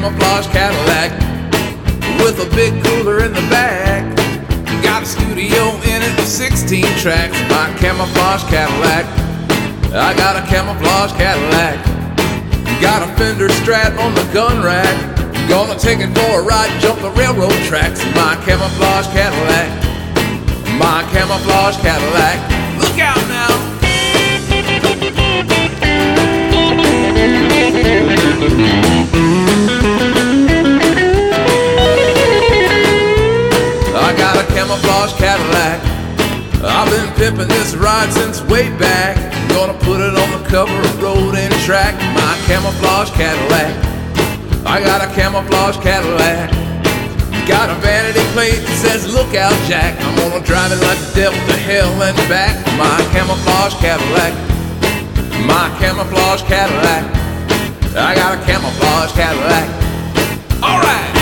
camouflage Cadillac with a big cooler in the back. Got a studio in it with 16 tracks. My camouflage Cadillac. I got a camouflage Cadillac. Got a Fender Strat on the gun rack. Gonna take it for a ride, jump the railroad tracks. My camouflage Cadillac. My camouflage Cadillac. Look out now. I got a camouflage Cadillac. I've been pimping this ride since way back. Gonna put it on the cover of Road and Track. My camouflage Cadillac. I got a camouflage Cadillac. Got a vanity plate that says "Look out, Jack." I'm gonna drive it like the devil to hell and back. My camouflage Cadillac. My camouflage Cadillac. I got a camouflage Cadillac. All right.